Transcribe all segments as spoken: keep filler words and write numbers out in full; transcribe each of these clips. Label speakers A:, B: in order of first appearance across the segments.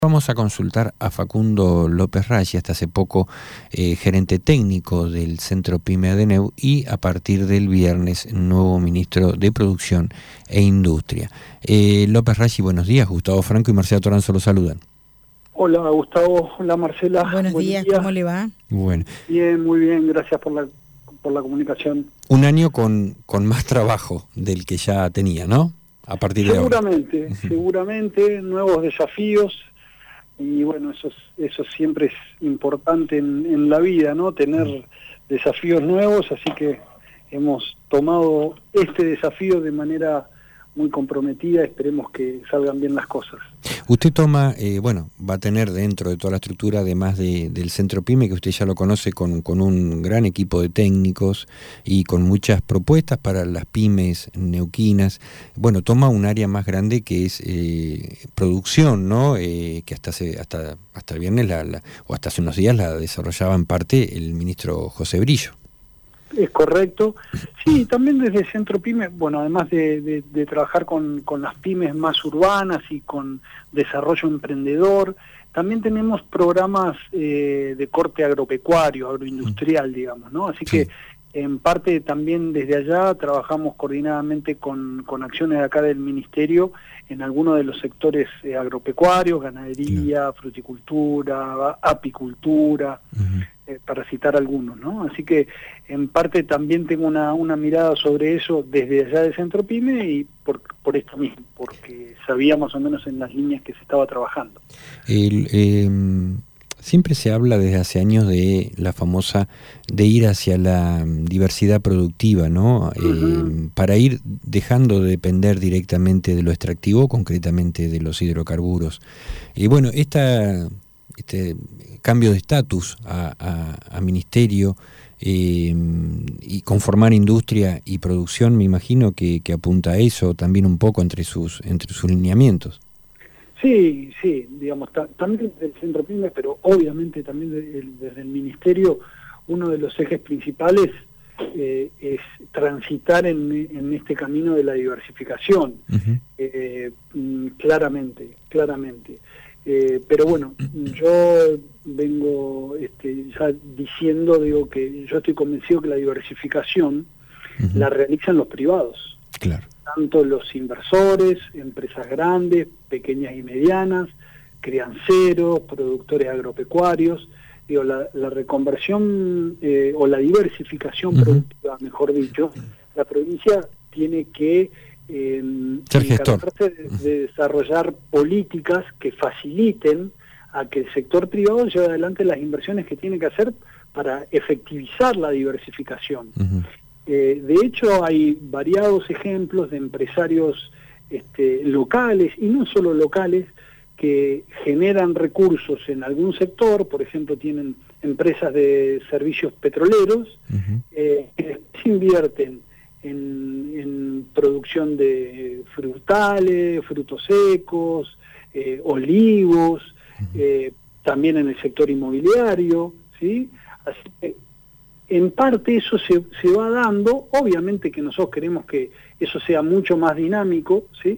A: Vamos a consultar a Facundo López Raggi, hasta hace poco eh, gerente técnico del Centro Pyme Adeneu y a partir del viernes nuevo ministro de Producción e Industria. Eh, López Raggi, buenos días. Gustavo Franco y Marcela Toranzo los saludan.
B: Hola Gustavo, hola Marcela.
C: Buenos
B: Buen
C: días,
B: día.
C: ¿Cómo le va?
A: Bueno.
B: Bien, muy bien, gracias por la por la comunicación.
A: Un año con, con más trabajo del que ya tenía, ¿no? A partir de ahora.
B: Seguramente, seguramente, nuevos desafíos. Y bueno, eso, es, eso siempre es importante en, en la vida, ¿no? Tener desafíos nuevos, así que hemos tomado este desafío de manera muy comprometida, esperemos que salgan bien las cosas.
A: Usted toma, eh, bueno, va a tener dentro de toda la estructura, además de, del Centro Pyme, que usted ya lo conoce, con, con un gran equipo de técnicos y con muchas propuestas para las pymes neuquinas. Bueno, toma un área más grande que es eh, producción, ¿no? Eh, que hasta hace, hasta hasta el viernes, la, la, o hasta hace unos días, la desarrollaba en parte el ministro José Brillo.
B: Es correcto. Sí, también desde Centro Pyme, bueno, además de, de, de trabajar con, con las pymes más urbanas y con desarrollo emprendedor, también tenemos programas eh, de corte agropecuario, agroindustrial, digamos, ¿no? Así sí. que en parte también desde allá trabajamos coordinadamente con, con acciones de acá del Ministerio en algunos de los sectores eh, agropecuarios, ganadería, sí. fruticultura, apicultura, uh-huh. eh, para citar algunos, ¿no? Así que en parte también tengo una, una mirada sobre eso desde allá de Centro Pyme y por, por esto mismo, porque sabía más o menos en las líneas que se estaba trabajando.
A: El, eh... Siempre se habla desde hace años de la famosa, de ir hacia la diversidad productiva, ¿no? Uh-huh. Eh, para ir dejando de depender directamente de lo extractivo, concretamente de los hidrocarburos. Y bueno, esta, este cambio de estatus a, a, a ministerio eh, y conformar industria y producción, me imagino que, que apunta a eso también un poco entre sus, entre sus lineamientos.
B: Sí, sí, digamos, ta, también desde el Centro Pyme, pero obviamente también desde el, desde el Ministerio, uno de los ejes principales eh, es transitar en, en este camino de la diversificación, uh-huh. eh, claramente, claramente. Eh, pero bueno, yo vengo este, ya diciendo, digo, que yo estoy convencido que la diversificación uh-huh. la realizan los privados.
A: Claro.
B: Tanto los inversores, empresas grandes, pequeñas y medianas, crianceros, productores agropecuarios. Digo, la, la reconversión eh, o la diversificación uh-huh. productiva, mejor dicho, la provincia tiene que eh, encargarse de, de desarrollar políticas que faciliten a que el sector privado lleve adelante las inversiones que tiene que hacer para efectivizar la diversificación. Uh-huh. Eh, de hecho, hay variados ejemplos de empresarios este, locales, y no solo locales, que generan recursos en algún sector, por ejemplo, tienen empresas de servicios petroleros, uh-huh. eh, que después invierten en, en producción de frutales, frutos secos, eh, olivos, uh-huh. eh, también en el sector inmobiliario, ¿sí? Así que en parte eso se, se va dando, obviamente que nosotros queremos que eso sea mucho más dinámico, ¿sí?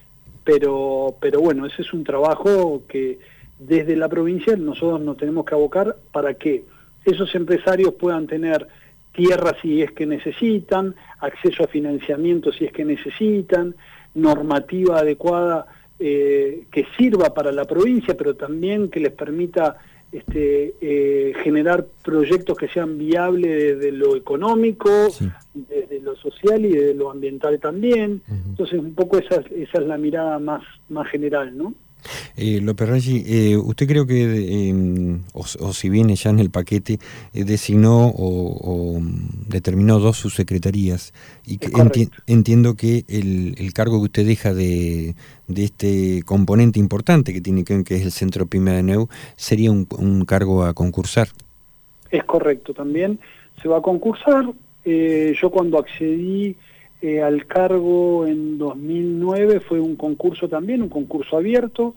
B: Pero, pero bueno, ese es un trabajo que desde la provincia nosotros nos tenemos que abocar para que esos empresarios puedan tener tierra si es que necesitan, acceso a financiamiento si es que necesitan, normativa adecuada eh, que sirva para la provincia, pero también que les permita Este, eh, generar proyectos que sean viables desde lo económico, sí. desde lo social y desde lo ambiental también. Uh-huh. Entonces un poco esa, esa es la mirada más, más general, ¿no?
A: Eh, López Raggi, eh, usted creo que, eh, o, o si viene ya en el paquete, eh, designó o, o determinó dos subsecretarías y que enti- entiendo que el, el cargo que usted deja de, de este componente importante que tiene que ver, que es el Centro Pyme Adeneu, sería un, un cargo a concursar.
B: Es correcto, también se va a concursar. Eh, yo cuando accedí Eh, al cargo en dos mil nueve fue un concurso también, un concurso abierto,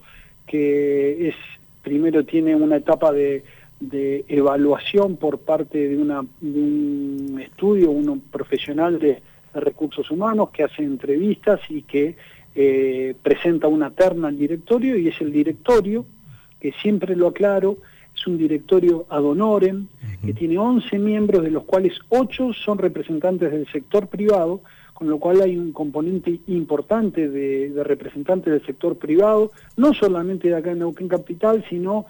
B: que es primero tiene una etapa de, de evaluación por parte de, una, de un estudio, uno profesional de, de recursos humanos que hace entrevistas y que eh, presenta una terna al directorio, y es el directorio que siempre lo aclaro, es un directorio ad honorem, uh-huh. que tiene once miembros, de los cuales ocho son representantes del sector privado, con lo cual hay un componente importante de, de representantes del sector privado, no solamente de acá en Neuquén Capital, sino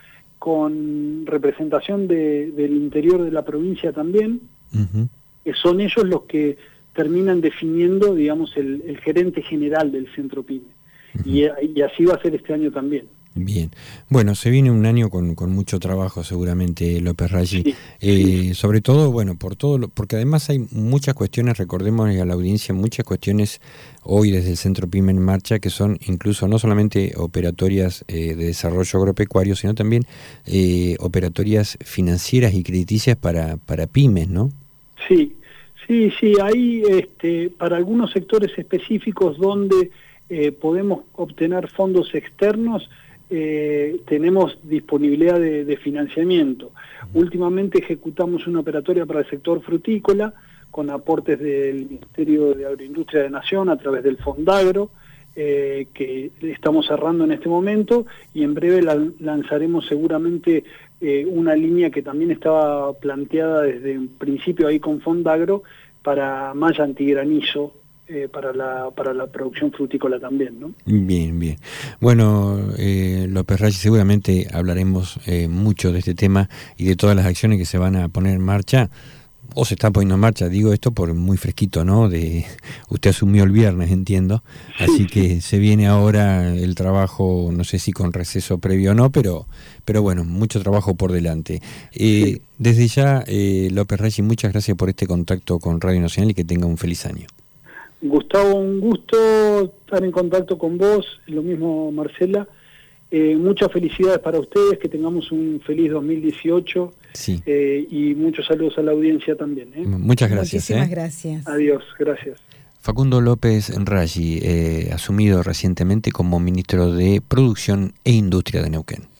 B: con representación de, del interior de la provincia también, uh-huh. que son ellos los que terminan definiendo, digamos, el, el gerente general del Centro Pyme. Uh-huh. y, y así va a ser este año también.
A: Bien, bueno, se viene un año con, con mucho trabajo seguramente, López Raggi, sí, eh, sí. sobre todo, bueno, por todo, lo, porque además hay muchas cuestiones, recordemos a la audiencia, muchas cuestiones hoy desde el Centro Pyme en marcha, que son incluso no solamente operatorias eh, de desarrollo agropecuario, sino también eh, operatorias financieras y crediticias para, para pymes, ¿no?
B: Sí, sí, sí, hay este, para algunos sectores específicos donde eh, podemos obtener fondos externos. Eh, tenemos disponibilidad de, de financiamiento. Últimamente ejecutamos una operatoria para el sector frutícola con aportes del Ministerio de Agroindustria de Nación a través del Fondagro, eh, que estamos cerrando en este momento, y en breve la, lanzaremos seguramente eh, una línea que también estaba planteada desde un principio ahí con Fondagro para malla antigranizo, Eh, para la para la producción frutícola también, ¿no?
A: Bien, bien. Bueno, eh, López Raggi, seguramente hablaremos eh, mucho de este tema y de todas las acciones que se van a poner en marcha, o se está poniendo en marcha, digo esto por muy fresquito, ¿no? De usted asumió el viernes, entiendo, así que se viene ahora el trabajo, no sé si con receso previo o no, pero pero bueno, mucho trabajo por delante. Eh, sí. Desde ya, eh, López Raggi, muchas gracias por este contacto con Radio Nacional y que tenga un feliz año.
B: Gustavo, un gusto estar en contacto con vos, lo mismo Marcela, eh, muchas felicidades para ustedes, que tengamos un feliz dos mil dieciocho, sí. eh, y muchos saludos a la audiencia también. ¿eh?
A: Muchas gracias.
C: Muchísimas
A: ¿eh?
C: gracias.
B: Adiós, gracias.
A: Facundo López Raggi, eh, asumido recientemente como ministro de Producción e Industria de Neuquén.